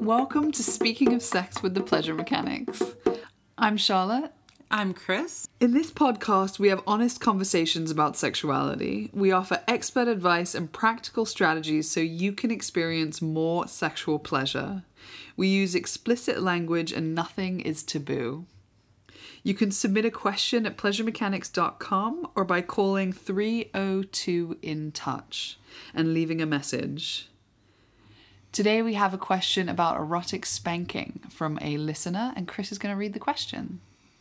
Welcome to Speaking of Sex with the Pleasure Mechanics. I'm Charlotte. I'm Chris. In this podcast, we have honest conversations about sexuality. We offer expert advice and practical strategies so you can experience more sexual pleasure. We use explicit language and nothing is taboo. You can submit a question at pleasuremechanics.com or by calling 302-IN-TOUCH and leaving a message. Today we have a question about erotic spanking from a listener, and Chris is going to read the question.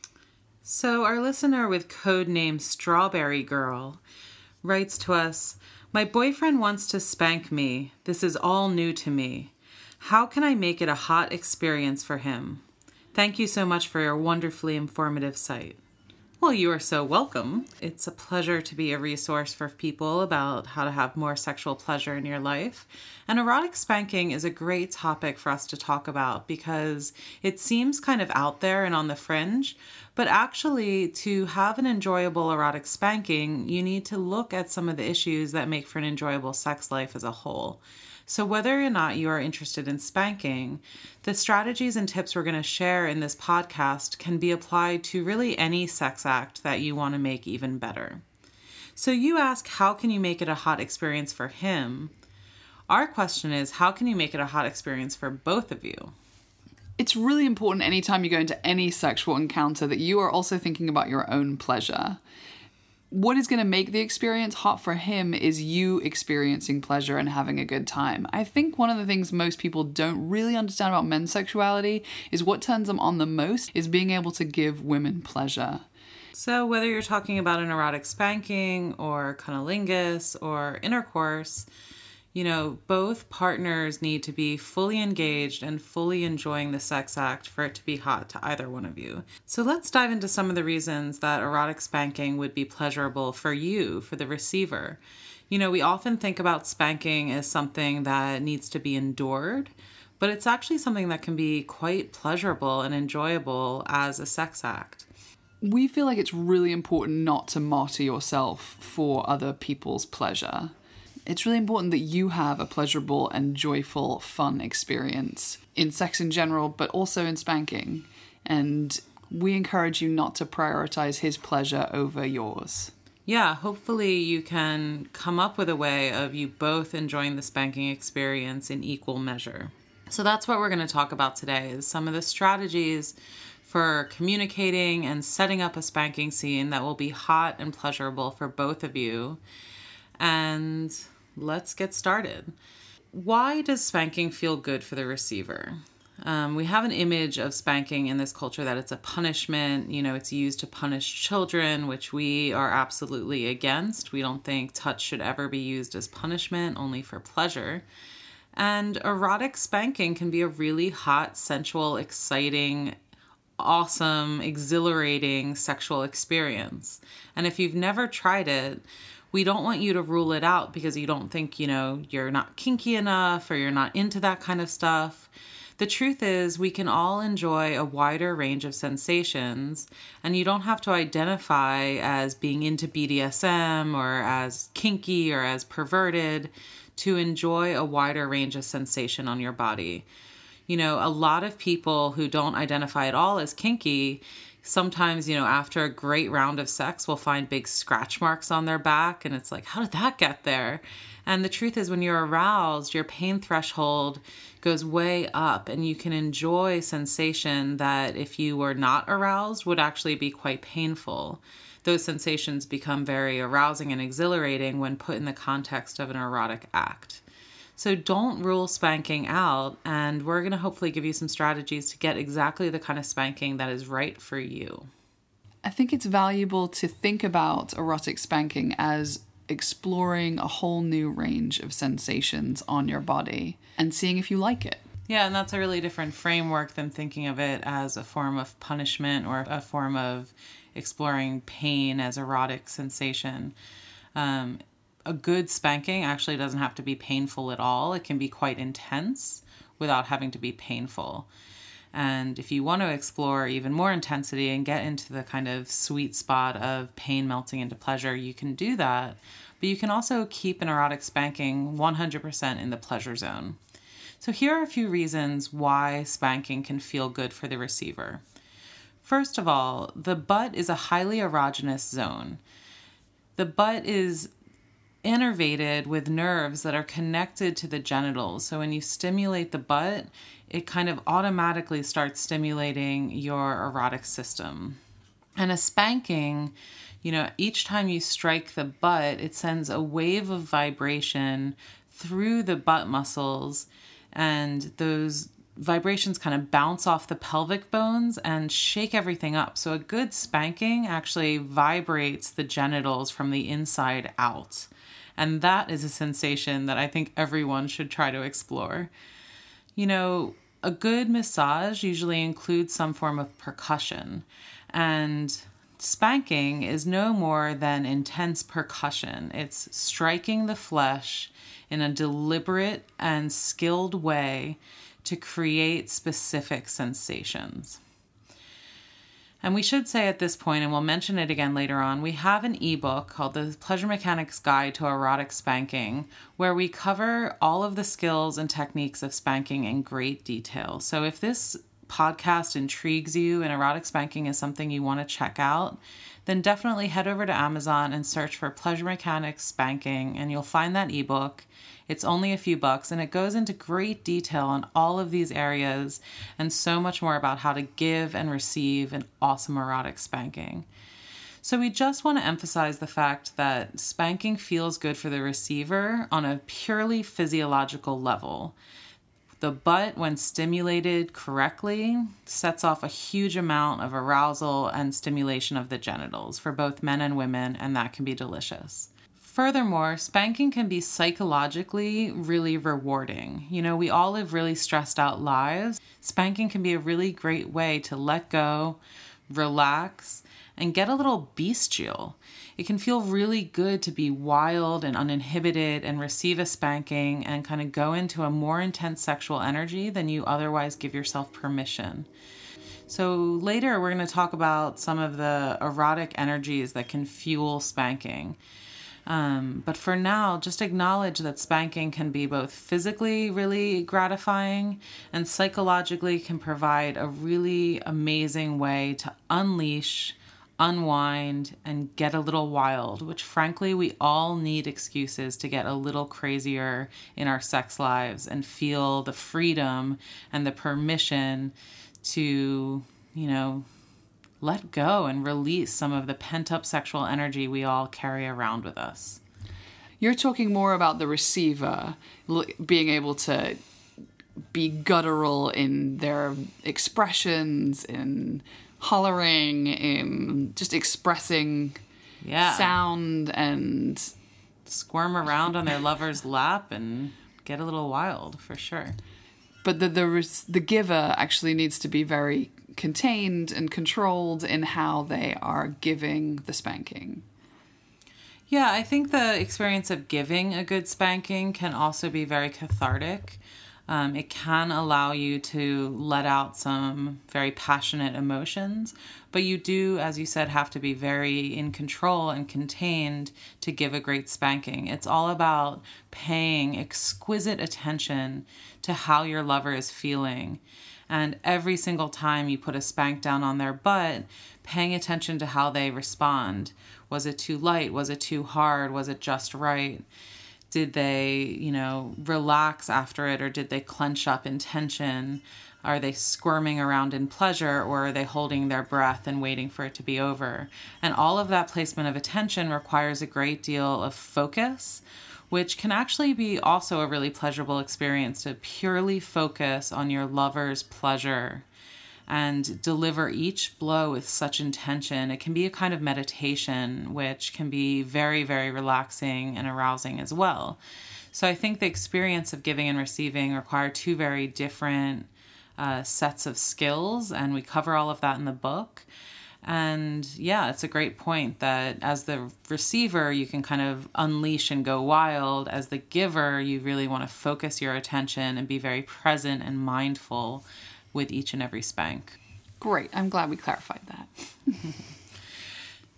So our listener with code name Strawberry Girl writes to us, "My boyfriend wants to spank me. This is all new to me. How can I make it a hot experience for him? Thank you so much for your wonderfully informative site." Well, you are so welcome. It's a pleasure to be a resource for people about how to have more sexual pleasure in your life. And erotic spanking is a great topic for us to talk about because it seems kind of out there and on the fringe. But actually, to have an enjoyable erotic spanking, you need to look at some of the issues that make for an enjoyable sex life as a whole. So whether or not you are interested in spanking, the strategies and tips we're going to share in this podcast can be applied to really any sex act that you want to make even better. So you ask, how can you make it a hot experience for him? Our question is, how can you make it a hot experience for both of you? It's really important anytime you go into any sexual encounter that you are also thinking about your own pleasure. What is going to make the experience hot for him is you experiencing pleasure and having a good time. I think one of the things most people don't really understand about men's sexuality is what turns them on the most is being able to give women pleasure. So whether you're talking about an erotic spanking or cunnilingus or intercourse, both partners need to be fully engaged and fully enjoying the sex act for it to be hot to either one of you. So let's dive into some of the reasons that erotic spanking would be pleasurable for you, for the receiver. We often think about spanking as something that needs to be endured, but it's actually something that can be quite pleasurable and enjoyable as a sex act. We feel like it's really important not to martyr yourself for other people's pleasure. It's really important that you have a pleasurable and joyful, fun experience in sex in general, but also in spanking. And we encourage you not to prioritize his pleasure over yours. Yeah, hopefully you can come up with a way of you both enjoying the spanking experience in equal measure. So that's what we're going to talk about today, is some of the strategies for communicating and setting up a spanking scene that will be hot and pleasurable for both of you. And let's get started. Why does spanking feel good for the receiver? We have an image of spanking in this culture that it's a punishment. It's used to punish children, which we are absolutely against. We don't think touch should ever be used as punishment, only for pleasure. And erotic spanking can be a really hot, sensual, exciting, awesome, exhilarating sexual experience. And if you've never tried it, we don't want you to rule it out because you don't think, you're not kinky enough or you're not into that kind of stuff. The truth is, we can all enjoy a wider range of sensations, and you don't have to identify as being into BDSM or as kinky or as perverted to enjoy a wider range of sensation on your body. A lot of people who don't identify at all as kinky sometimes, after a great round of sex, will find big scratch marks on their back. And it's like, how did that get there? And the truth is, when you're aroused, your pain threshold goes way up and you can enjoy sensation that if you were not aroused would actually be quite painful. Those sensations become very arousing and exhilarating when put in the context of an erotic act. So don't rule spanking out, and we're going to hopefully give you some strategies to get exactly the kind of spanking that is right for you. I think it's valuable to think about erotic spanking as exploring a whole new range of sensations on your body and seeing if you like it. Yeah, and that's a really different framework than thinking of it as a form of punishment or a form of exploring pain as erotic sensation. A good spanking actually doesn't have to be painful at all. It can be quite intense without having to be painful. And if you want to explore even more intensity and get into the kind of sweet spot of pain melting into pleasure, you can do that. But you can also keep an erotic spanking 100% in the pleasure zone. So here are a few reasons why spanking can feel good for the receiver. First of all, the butt is a highly erogenous zone. The butt is innervated with nerves that are connected to the genitals. So when you stimulate the butt, it kind of automatically starts stimulating your erotic system. And a spanking, each time you strike the butt, it sends a wave of vibration through the butt muscles, and those vibrations kind of bounce off the pelvic bones and shake everything up. So a good spanking actually vibrates the genitals from the inside out. And that is a sensation that I think everyone should try to explore. A good massage usually includes some form of percussion, and spanking is no more than intense percussion. It's striking the flesh in a deliberate and skilled way to create specific sensations. And we should say at this point, and we'll mention it again later on, we have an ebook called The Pleasure Mechanics Guide to Erotic Spanking, where we cover all of the skills and techniques of spanking in great detail. So if this podcast intrigues you and erotic spanking is something you want to check out, then definitely head over to Amazon and search for Pleasure Mechanics Spanking, and you'll find that ebook. It's only a few bucks, and it goes into great detail on all of these areas and so much more about how to give and receive an awesome erotic spanking. So we just want to emphasize the fact that spanking feels good for the receiver on a purely physiological level. The butt, when stimulated correctly, sets off a huge amount of arousal and stimulation of the genitals for both men and women, and that can be delicious. Furthermore, spanking can be psychologically really rewarding. We all live really stressed out lives. Spanking can be a really great way to let go, relax, and get a little bestial. It can feel really good to be wild and uninhibited and receive a spanking and kind of go into a more intense sexual energy than you otherwise give yourself permission. So later we're going to talk about some of the erotic energies that can fuel spanking. But for now, just acknowledge that spanking can be both physically really gratifying and psychologically can provide a really amazing way to unleash, unwind, and get a little wild, which frankly, we all need excuses to get a little crazier in our sex lives and feel the freedom and the permission to, let go and release some of the pent-up sexual energy we all carry around with us. You're talking more about the receiver being able to be guttural in their expressions, in hollering, in just expressing sound and squirm around on their lover's lap and get a little wild, for sure. But the giver actually needs to be very contained and controlled in how they are giving the spanking. Yeah, I think the experience of giving a good spanking can also be very cathartic. It can allow you to let out some very passionate emotions, but you do, as you said, have to be very in control and contained to give a great spanking. It's all about paying exquisite attention to how your lover is feeling. And every single time you put a spank down on their butt, paying attention to how they respond. Was it too light? Was it too hard? Was it just right? Did they, relax after it, or did they clench up in tension? Are they squirming around in pleasure, or are they holding their breath and waiting for it to be over? And all of that placement of attention requires a great deal of focus, which can actually be also a really pleasurable experience to purely focus on your lover's pleasure and deliver each blow with such intention. It can be a kind of meditation, which can be very, very relaxing and arousing as well. So I think the experience of giving and receiving require two very different sets of skills, and we cover all of that in the book. And yeah, it's a great point that as the receiver, you can kind of unleash and go wild. As the giver, you really want to focus your attention and be very present and mindful with each and every spank. Great. I'm glad we clarified that.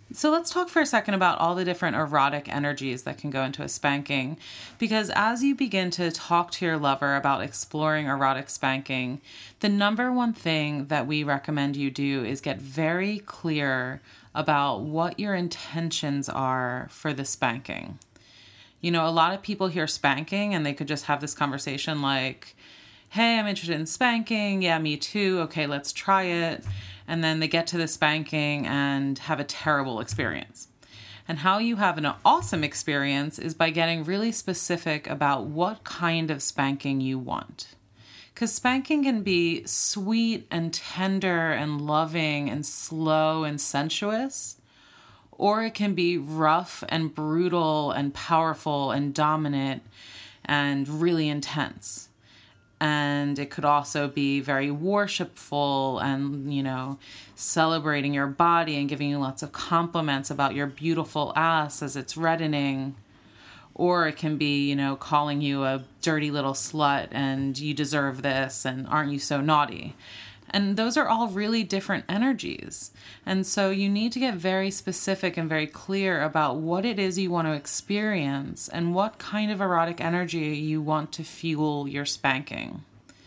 So let's talk for a second about all the different erotic energies that can go into a spanking. Because as you begin to talk to your lover about exploring erotic spanking, the number one thing that we recommend you do is get very clear about what your intentions are for the spanking. You know, a lot of people hear spanking and they could just have this conversation like, hey, I'm interested in spanking. Yeah, me too. Okay, let's try it. And then they get to the spanking and have a terrible experience. And how you have an awesome experience is by getting really specific about what kind of spanking you want. Because spanking can be sweet and tender and loving and slow and sensuous, or it can be rough and brutal and powerful and dominant and really intense. And it could also be very worshipful and, you know, celebrating your body and giving you lots of compliments about your beautiful ass as it's reddening. Or it can be, you know, calling you a dirty little slut and you deserve this and aren't you so naughty. And those are all really different energies. And so you need to get very specific and very clear about what it is you want to experience and what kind of erotic energy you want to fuel your spanking.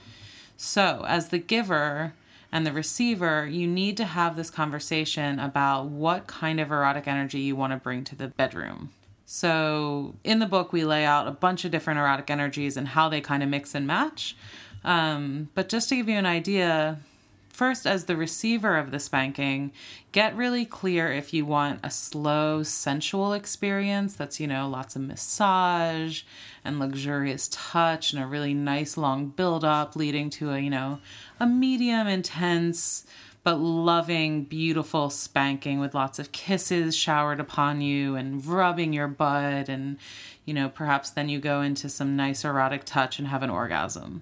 So as the giver and the receiver, you need to have this conversation about what kind of erotic energy you want to bring to the bedroom. So in the book, we lay out a bunch of different erotic energies and how they kind of mix and match. But just to give you an idea, first, as the receiver of the spanking, get really clear if you want a slow, sensual experience that's, you know, lots of massage and luxurious touch and a really nice long build-up leading to a, you know, a medium intense but loving, beautiful spanking with lots of kisses showered upon you and rubbing your butt and, you know, perhaps then you go into some nice erotic touch and have an orgasm.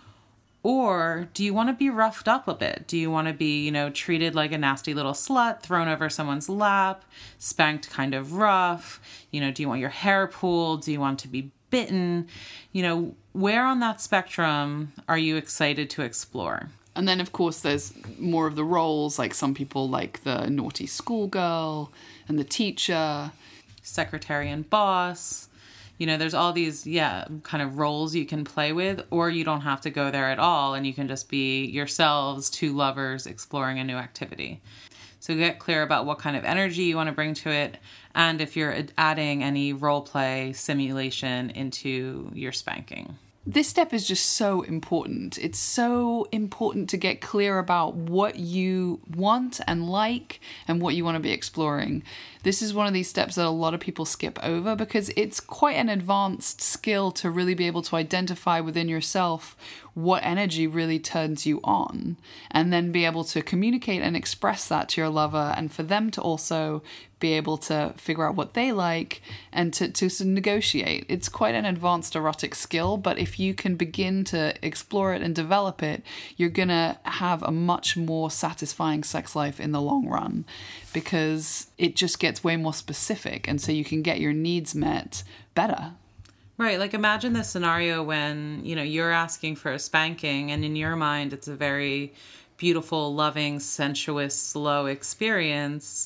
Or do you want to be roughed up a bit? Do you want to be, you know, treated like a nasty little slut, thrown over someone's lap, spanked kind of rough? You know, do you want your hair pulled? Do you want to be bitten? You know, where on that spectrum are you excited to explore? And then, of course, there's more of the roles, like some people like the naughty schoolgirl and the teacher. Secretary and boss. You know, there's all these, kind of roles you can play with, or you don't have to go there at all, and you can just be yourselves, two lovers exploring a new activity. So get clear about what kind of energy you want to bring to it, and if you're adding any role play simulation into your spanking. This step is just so important. It's so important to get clear about what you want and like and what you want to be exploring. This is one of these steps that a lot of people skip over because it's quite an advanced skill to really be able to identify within yourself what energy really turns you on and then be able to communicate and express that to your lover and for them to also be able to figure out what they like and to negotiate. It's quite an advanced erotic skill, but if you can begin to explore it and develop it, you're gonna have a much more satisfying sex life in the long run because it just gets way more specific and so you can get your needs met better. Right, like imagine the scenario when, you know, you're asking for a spanking and in your mind it's a very beautiful, loving, sensuous, slow experience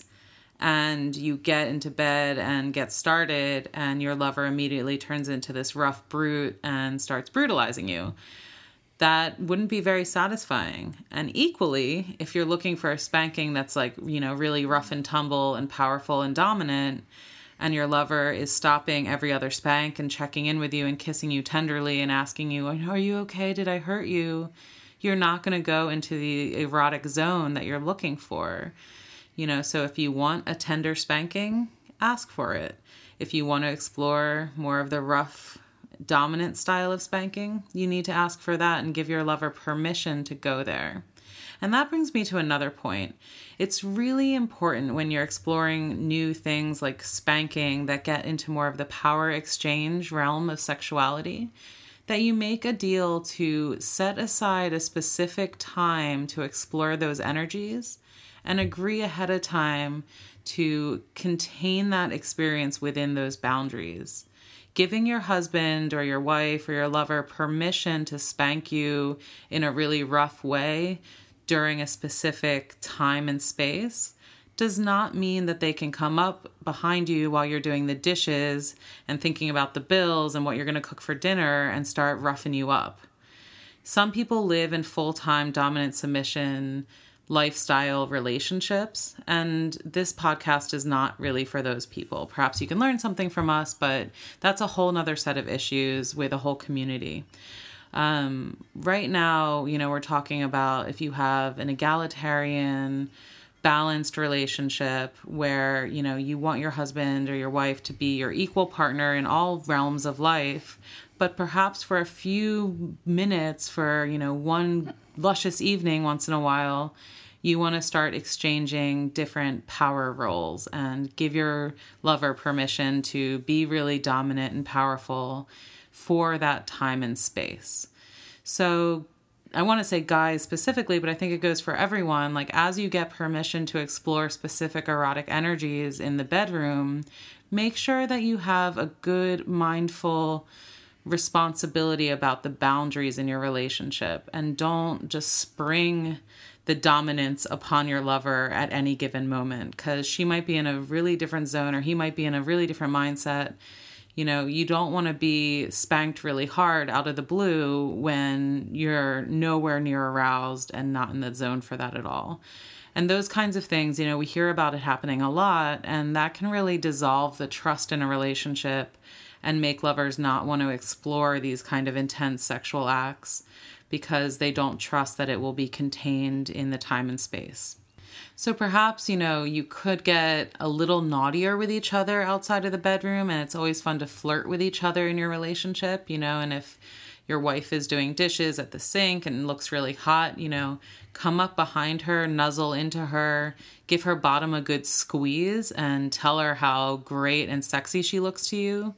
and you get into bed and get started and your lover immediately turns into this rough brute and starts brutalizing you. That wouldn't be very satisfying. And equally, if you're looking for a spanking that's like, you know, really rough and tumble and powerful and dominant, and your lover is stopping every other spank and checking in with you and kissing you tenderly and asking you, are you okay? Did I hurt you? You're not going to go into the erotic zone that you're looking for. You know, so if you want a tender spanking, ask for it. If you want to explore more of the rough, dominant style of spanking, you need to ask for that and give your lover permission to go there. And that brings me to another point. It's really important when you're exploring new things like spanking that get into more of the power exchange realm of sexuality, that you make a deal to set aside a specific time to explore those energies and agree ahead of time to contain that experience within those boundaries. Giving your husband or your wife or your lover permission to spank you in a really rough way during a specific time and space does not mean that they can come up behind you while you're doing the dishes and thinking about the bills and what you're going to cook for dinner and start roughing you up. Some people live in full-time dominant submission lifestyle relationships, and this podcast is not really for those people. Perhaps you can learn something from us, but that's a whole nother set of issues with a whole community. Right now, we're talking about if you have an egalitarian, balanced relationship where, you want your husband or your wife to be your equal partner in all realms of life, but perhaps for a few minutes, for, one luscious evening once in a while, you want to start exchanging different power roles and give your lover permission to be really dominant and powerful for that time and space. So I want to say guys specifically, but I think it goes for everyone. Like, as you get permission to explore specific erotic energies in the bedroom, make sure that you have a good, mindful responsibility about the boundaries in your relationship, and don't just spring the dominance upon your lover at any given moment, because she might be in a really different zone or he might be in a really different mindset. You don't want to be spanked really hard out of the blue when you're nowhere near aroused and not in the zone for that at all. And those kinds of things, we hear about it happening a lot, and that can really dissolve the trust in a relationship and make lovers not want to explore these kind of intense sexual acts because they don't trust that it will be contained in the time and space. So perhaps, you could get a little naughtier with each other outside of the bedroom, and it's always fun to flirt with each other in your relationship, and if your wife is doing dishes at the sink and looks really hot, come up behind her, nuzzle into her, give her bottom a good squeeze, and tell her how great and sexy she looks to you.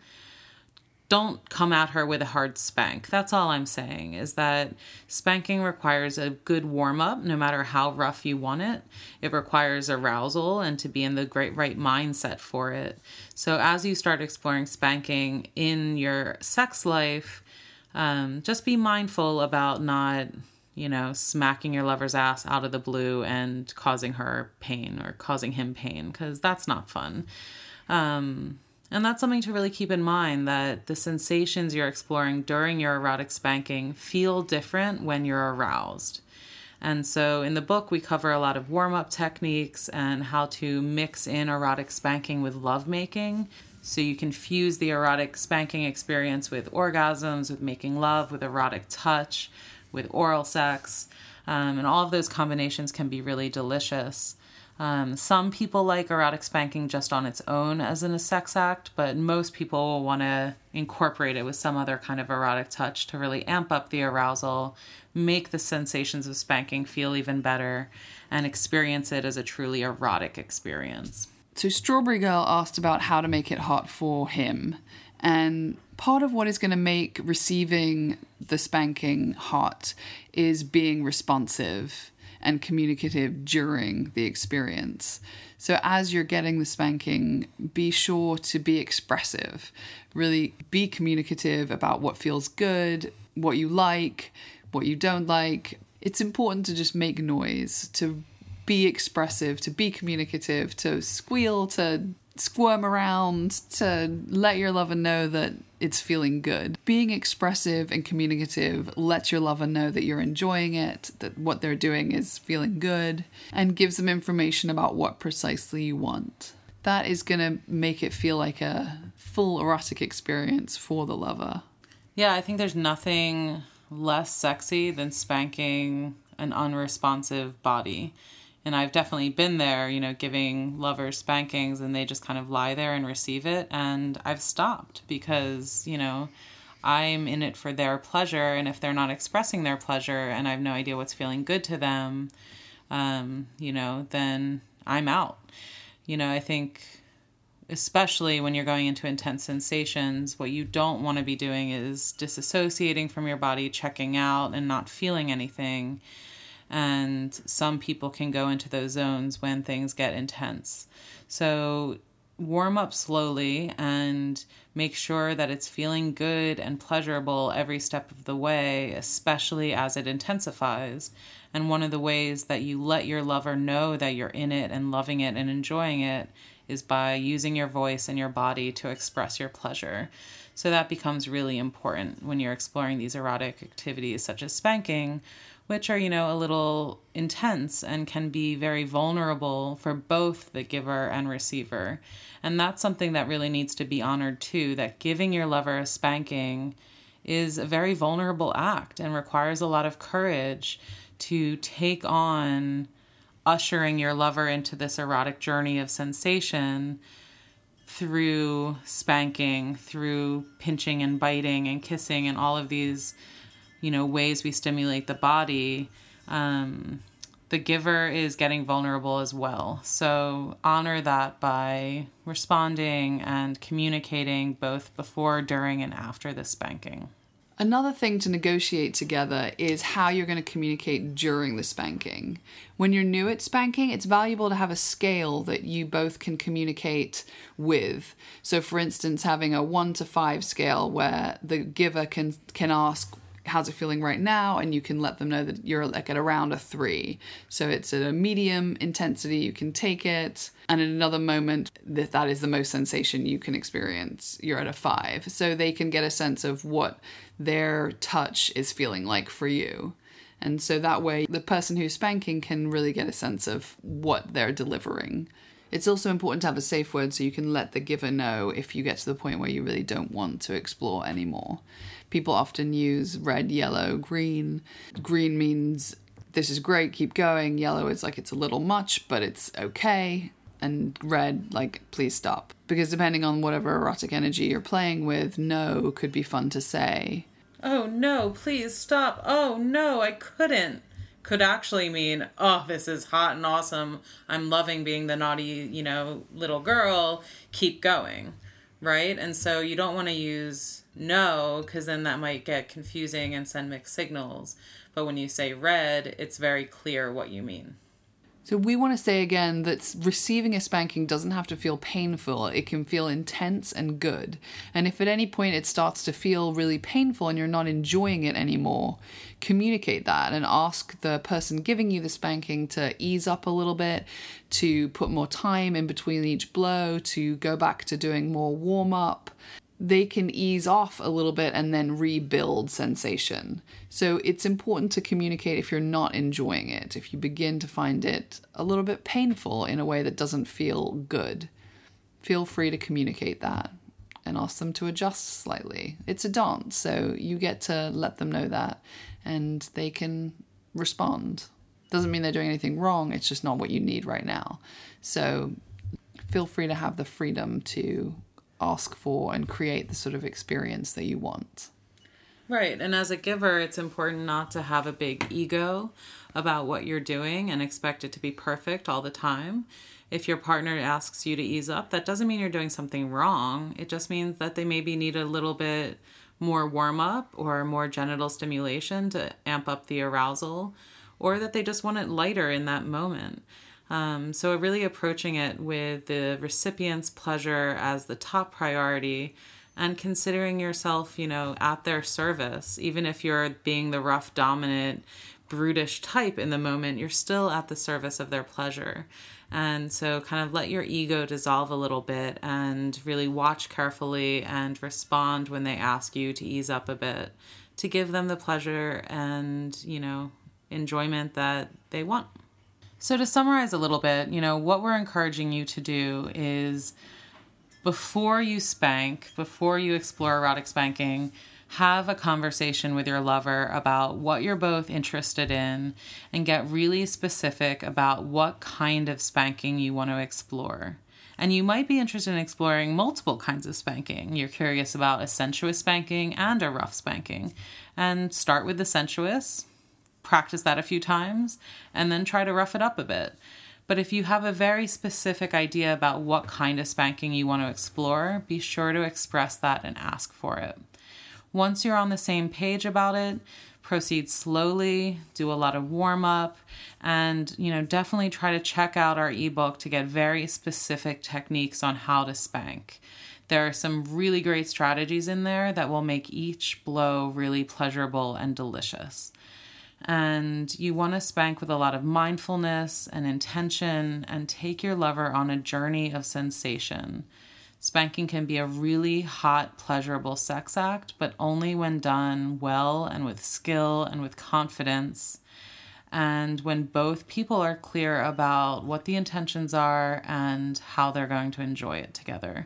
Don't come at her with a hard spank. That's all I'm saying, is that spanking requires a good warm-up, no matter how rough you want it. It requires arousal and to be in the right mindset for it. So as you start exploring spanking in your sex life, just be mindful about not, smacking your lover's ass out of the blue and causing her pain or causing him pain, because that's not fun. And that's something to really keep in mind, that the sensations you're exploring during your erotic spanking feel different when you're aroused. And so in the book, we cover a lot of warm-up techniques and how to mix in erotic spanking with lovemaking. So you can fuse the erotic spanking experience with orgasms, with making love, with erotic touch, with oral sex. And all of those combinations can be really delicious. Some people like erotic spanking just on its own as in a sex act, but most people will want to incorporate it with some other kind of erotic touch to really amp up the arousal, make the sensations of spanking feel even better, and experience it as a truly erotic experience. So Strawberry Girl asked about how to make it hot for him. And part of what is going to make receiving the spanking hot is being responsive and communicative during the experience. So as you're getting the spanking, be sure to be expressive. Really be communicative about what feels good, what you like, what you don't like. It's important to just make noise, to be expressive, to be communicative, to squeal, to squirm around, to let your lover know that it's feeling good. Being expressive and communicative lets your lover know that you're enjoying it, that what they're doing is feeling good, and gives them information about what precisely you want. That is going to make it feel like a full erotic experience for the lover. Yeah, I think there's nothing less sexy than spanking an unresponsive body. And I've definitely been there, giving lovers spankings and they just kind of lie there and receive it. And I've stopped because, I'm in it for their pleasure. And if they're not expressing their pleasure and I have no idea what's feeling good to them, then I'm out. I think especially when you're going into intense sensations, what you don't want to be doing is disassociating from your body, checking out and not feeling anything. And some people can go into those zones when things get intense. So warm up slowly and make sure that it's feeling good and pleasurable every step of the way, especially as it intensifies. And one of the ways that you let your lover know that you're in it and loving it and enjoying it is by using your voice and your body to express your pleasure. So that becomes really important when you're exploring these erotic activities such as spanking, which are, a little intense and can be very vulnerable for both the giver and receiver. And that's something that really needs to be honored too, that giving your lover a spanking is a very vulnerable act and requires a lot of courage to take on ushering your lover into this erotic journey of sensation through spanking, through pinching and biting and kissing and all of these, ways we stimulate the body. The giver is getting vulnerable as well. So honor that by responding and communicating both before, during, and after the spanking. Another thing to negotiate together is how you're going to communicate during the spanking. When you're new at spanking, it's valuable to have a scale that you both can communicate with. So for instance, having a 1 to 5 scale where the giver can ask, how's it feeling right now? And you can let them know that you're like at around a 3. So it's at a medium intensity, you can take it. And in another moment, that is the most sensation you can experience, you're at a 5. So they can get a sense of what their touch is feeling like for you. And so that way, the person who's spanking can really get a sense of what they're delivering. It's also important to have a safe word so you can let the giver know if you get to the point where you really don't want to explore anymore. People often use red, yellow, green. Green means this is great, keep going. Yellow is like it's a little much, but it's okay. And red, like, please stop. Because depending on whatever erotic energy you're playing with, no could be fun to say. Oh no, please stop. Oh no, I couldn't. Could actually mean, oh, this is hot and awesome. I'm loving being the naughty, little girl. Keep going, right? And so you don't want to use no, because then that might get confusing and send mixed signals. But when you say red, it's very clear what you mean. So we want to say again that receiving a spanking doesn't have to feel painful. It can feel intense and good. And if at any point it starts to feel really painful and you're not enjoying it anymore, communicate that and ask the person giving you the spanking to ease up a little bit, to put more time in between each blow, to go back to doing more warm-up. They can ease off a little bit and then rebuild sensation. So it's important to communicate if you're not enjoying it, if you begin to find it a little bit painful in a way that doesn't feel good. Feel free to communicate that and ask them to adjust slightly. It's a dance, so you get to let them know that and they can respond. Doesn't mean they're doing anything wrong, it's just not what you need right now. So feel free to have the freedom to ask for and create the sort of experience that you want. Right. And as a giver, it's important not to have a big ego about what you're doing and expect it to be perfect all the time. If your partner asks you to ease up, that doesn't mean you're doing something wrong. It just means that they maybe need a little bit more warm up or more genital stimulation to amp up the arousal, or that they just want it lighter in that moment. So really approaching it with the recipient's pleasure as the top priority and considering yourself, at their service. Even if you're being the rough, dominant, brutish type in the moment, you're still at the service of their pleasure. And so kind of let your ego dissolve a little bit and really watch carefully and respond when they ask you to ease up a bit to give them the pleasure and, enjoyment that they want. So to summarize a little bit, what we're encouraging you to do is before you spank, before you explore erotic spanking, have a conversation with your lover about what you're both interested in and get really specific about what kind of spanking you want to explore. And you might be interested in exploring multiple kinds of spanking. You're curious about a sensuous spanking and a rough spanking. And start with the sensuous, practice that a few times, and then try to rough it up a bit. But if you have a very specific idea about what kind of spanking you want to explore, be sure to express that and ask for it. Once you're on the same page about it, Proceed slowly, do a lot of warm up, and, definitely try to check out our ebook to get very specific techniques on how to spank. There are some really great strategies in there that will make each blow really pleasurable and delicious. And you want to spank with a lot of mindfulness and intention and take your lover on a journey of sensation. Spanking can be a really hot, pleasurable sex act, but only when done well and with skill and with confidence. And when both people are clear about what the intentions are and how they're going to enjoy it together.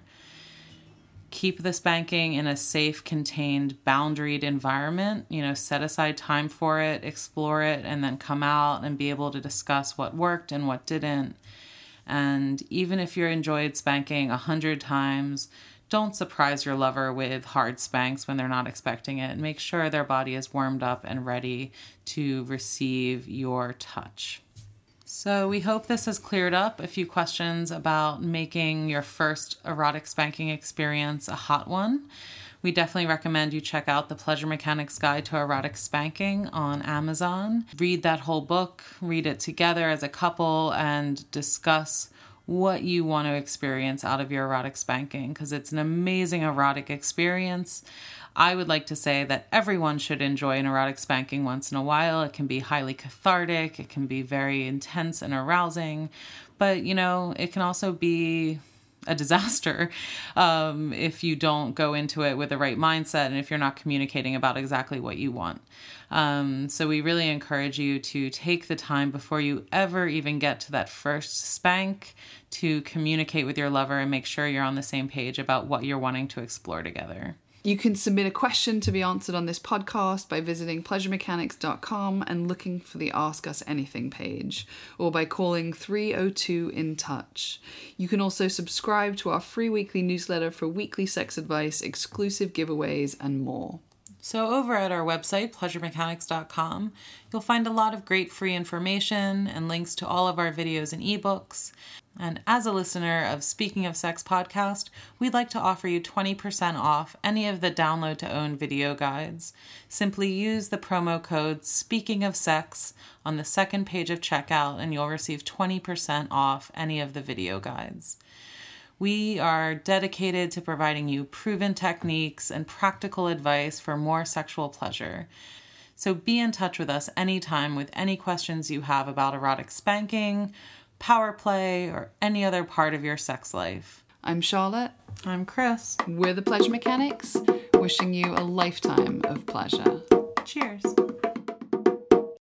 Keep the spanking in a safe, contained, boundaried environment. Set aside time for it, explore it, and then come out and be able to discuss what worked and what didn't. And even if you enjoyed spanking 100 times, don't surprise your lover with hard spanks when they're not expecting it. Make sure their body is warmed up and ready to receive your touch. So we hope this has cleared up a few questions about making your first erotic spanking experience a hot one. We definitely recommend you check out the Pleasure Mechanics Guide to Erotic Spanking on Amazon. Read that whole book, read it together as a couple, and discuss what you want to experience out of your erotic spanking, because it's an amazing erotic experience. I would like to say that everyone should enjoy an erotic spanking once in a while. It can be highly cathartic. It can be very intense and arousing. But, it can also be a disaster if you don't go into it with the right mindset and if you're not communicating about exactly what you want. So we really encourage you to take the time before you ever even get to that first spank to communicate with your lover and make sure you're on the same page about what you're wanting to explore together. You can submit a question to be answered on this podcast by visiting pleasuremechanics.com and looking for the Ask Us Anything page, or by calling 302-IN-TOUCH. You can also subscribe to our free weekly newsletter for weekly sex advice, exclusive giveaways, and more. So over at our website, pleasuremechanics.com, you'll find a lot of great free information and links to all of our videos and ebooks. And as a listener of Speaking of Sex podcast, we'd like to offer you 20% off any of the download to own video guides. Simply use the promo code Speaking of Sex on the second page of checkout and you'll receive 20% off any of the video guides. We are dedicated to providing you proven techniques and practical advice for more sexual pleasure. So be in touch with us anytime with any questions you have about erotic spanking, power play, or any other part of your sex life. I'm Charlotte. I'm Chris. We're the Pleasure Mechanics, wishing you a lifetime of pleasure. Cheers.